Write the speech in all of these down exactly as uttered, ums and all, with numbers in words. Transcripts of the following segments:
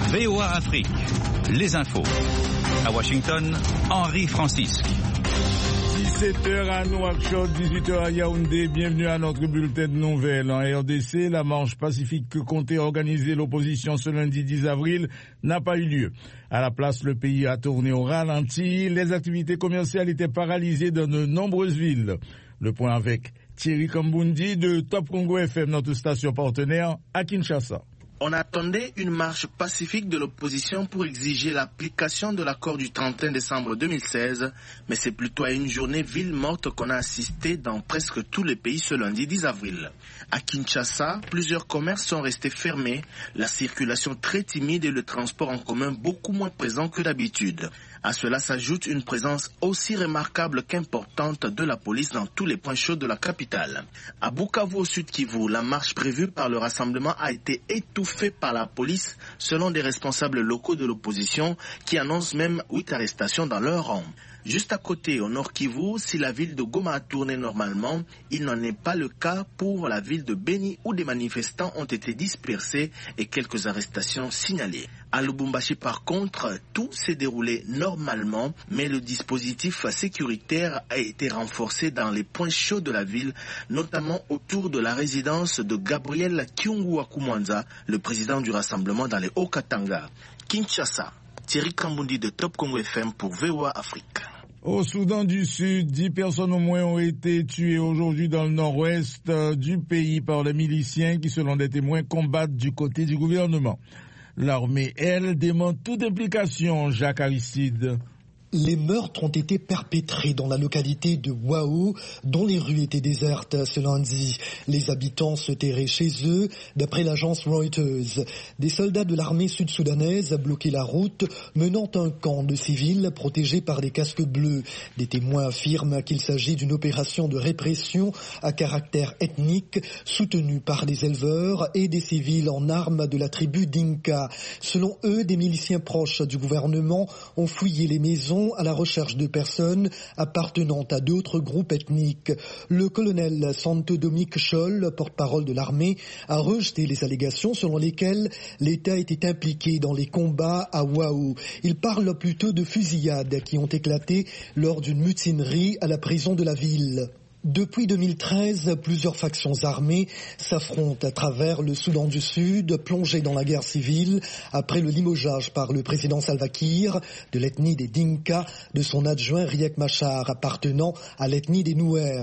V O A Afrique, les infos. À Washington, Henri Francisque. dix-sept heures à Nouakchott, dix-huit heures à Yaoundé. Bienvenue à notre bulletin de nouvelles. En R D C, la marche pacifique que comptait organiser l'opposition ce lundi dix avril n'a pas eu lieu. À la place, le pays a tourné au ralenti. Les activités commerciales étaient paralysées dans de nombreuses villes. Le point avec Thierry Kambundi de Top Congo F M, notre station partenaire à Kinshasa. On attendait une marche pacifique de l'opposition pour exiger l'application de l'accord du trente et un décembre deux mille seize, mais c'est plutôt à une journée ville morte qu'on a assisté dans presque tous les pays ce lundi dix avril. À Kinshasa, plusieurs commerces sont restés fermés, la circulation très timide et le transport en commun beaucoup moins présent que d'habitude. À cela s'ajoute une présence aussi remarquable qu'importante de la police dans tous les points chauds de la capitale. À Bukavu, au sud Kivu, la marche prévue par le rassemblement a été étouffée par la police, selon des responsables locaux de l'opposition qui annoncent même huit arrestations dans leur rang. Juste à côté, au nord Kivu, si la ville de Goma a tourné normalement, il n'en est pas le cas pour la ville de Beni où des manifestants ont été dispersés et quelques arrestations signalées. À Lubumbashi, par contre, tout s'est déroulé normalement, mais le dispositif sécuritaire a été renforcé dans les points chauds de la ville, notamment autour de la résidence de Gabriel Kyungu-Wakumwanza, le président du rassemblement dans les Hauts-Katanga. Kinshasa, Thierry Kambundi de Top Congo F M pour V O A Afrique. Au Soudan du Sud, dix personnes au moins ont été tuées aujourd'hui dans le nord-ouest du pays par les miliciens qui, selon des témoins, combattent du côté du gouvernement. L'armée, elle, dément toute implication, Jacques Aristide. Les meurtres ont été perpétrés dans la localité de Wao, dont les rues étaient désertes ce lundi. Les habitants se terraient chez eux, d'après l'agence Reuters. Des soldats de l'armée sud-soudanaise bloquaient la route, menant un camp de civils protégés par des casques bleus. Des témoins affirment qu'il s'agit d'une opération de répression à caractère ethnique, soutenue par des éleveurs et des civils en armes de la tribu Dinka. Selon eux, des miliciens proches du gouvernement ont fouillé les maisons à la recherche de personnes appartenant à d'autres groupes ethniques. Le colonel Santo Dominique Scholl, porte-parole de l'armée, a rejeté les allégations selon lesquelles l'État était impliqué dans les combats à Wao. Il parle plutôt de fusillades qui ont éclaté lors d'une mutinerie à la prison de la ville. Depuis deux mille treize, plusieurs factions armées s'affrontent à travers le Soudan du Sud, plongé dans la guerre civile après le limogeage par le président Salva Kiir de l'ethnie des Dinka de son adjoint Riek Machar appartenant à l'ethnie des Nouer.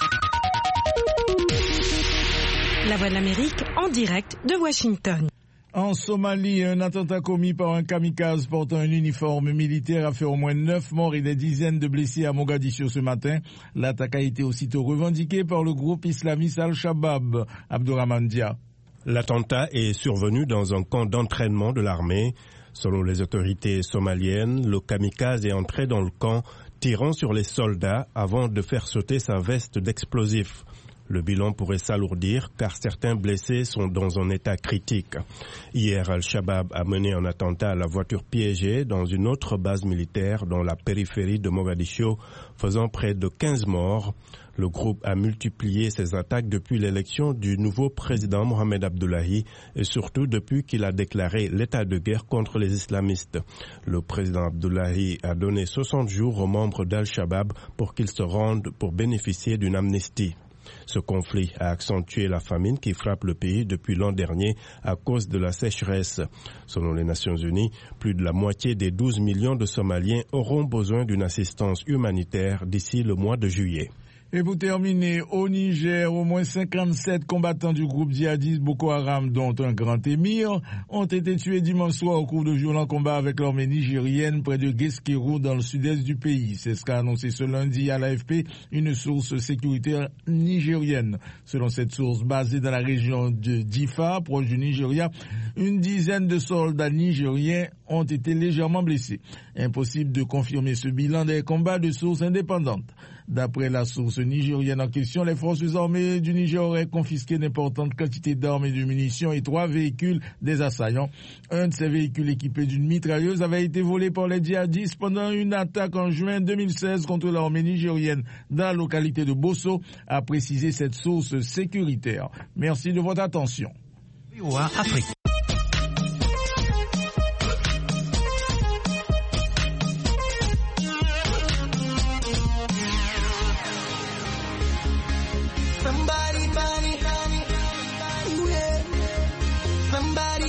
La Voix de l'Amérique en direct de Washington. En Somalie, un attentat commis par un kamikaze portant un uniforme militaire a fait au moins neuf morts et des dizaines de blessés à Mogadiscio ce matin. L'attaque a été aussitôt revendiquée par le groupe islamiste Al-Shabaab. Abdourahmane Dia. L'attentat est survenu dans un camp d'entraînement de l'armée. Selon les autorités somaliennes, le kamikaze est entré dans le camp, tirant sur les soldats avant de faire sauter sa veste d'explosifs. Le bilan pourrait s'alourdir car certains blessés sont dans un état critique. Hier, Al-Shabaab a mené un attentat à la voiture piégée dans une autre base militaire dans la périphérie de Mogadiscio, faisant près de quinze morts. Le groupe a multiplié ses attaques depuis l'élection du nouveau président Mohamed Abdullahi et surtout depuis qu'il a déclaré l'état de guerre contre les islamistes. Le président Abdullahi a donné soixante jours aux membres d'Al-Shabaab pour qu'ils se rendent pour bénéficier d'une amnistie. Ce conflit a accentué la famine qui frappe le pays depuis l'an dernier à cause de la sécheresse. Selon les Nations Unies, plus de la moitié des douze millions de Somaliens auront besoin d'une assistance humanitaire d'ici le mois de juillet. Et pour terminer, au Niger, au moins cinquante-sept combattants du groupe djihadiste Boko Haram, dont un grand émir, ont été tués dimanche soir au cours de violents combats avec l'armée nigérienne près de Gueskérou dans le sud-est du pays. C'est ce qu'a annoncé ce lundi à l'A F P une source sécuritaire nigérienne. Selon cette source basée dans la région de Difa, proche du Nigeria, une dizaine de soldats nigériens ont été légèrement blessés. Impossible de confirmer ce bilan des combats de sources indépendantes. D'après la source nigérienne en question, les forces armées du Niger auraient confisqué d'importantes quantités d'armes et de munitions et trois véhicules des assaillants. Un de ces véhicules équipés d'une mitrailleuse avait été volé par les djihadistes pendant une attaque en juin deux mille seize contre l'armée nigérienne dans la localité de Bosso, a précisé cette source sécuritaire. Merci de votre attention. V O A Afrique.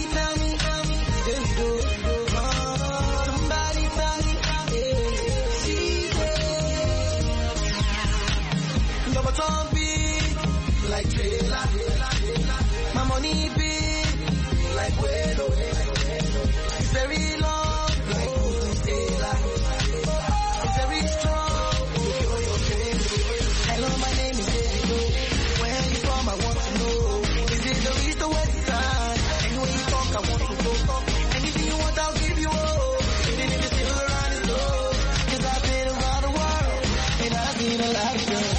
Somebody tell me, tell me, Davido. Oh, somebody tell me, yeah, she's there. Your bottom big, like Taylor. My money big, like Welo. It's very long, like Taylor. It's very strong, hello, my name is Davido. Where you from, I want to know. Is it the east or west side? Anywhere you talk, I want to go. Anything you want, I'll give you all. Even if you're still around the door. Cause I've been around the world, and I've seen a lot of girls.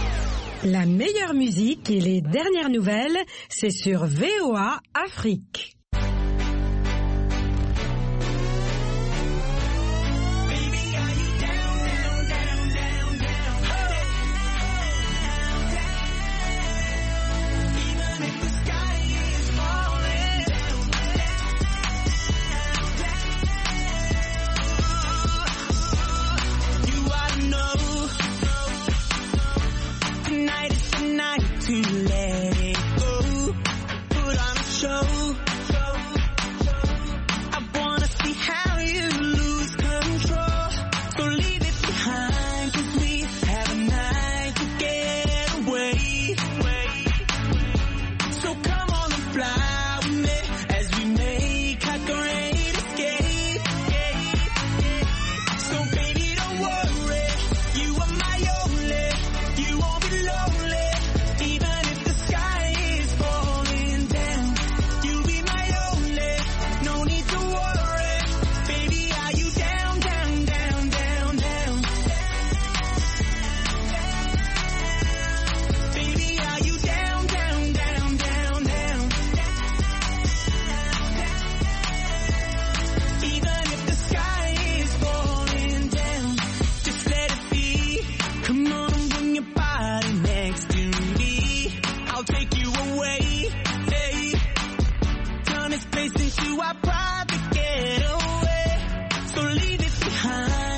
La meilleure musique et les dernières nouvelles, c'est sur V O A Afrique.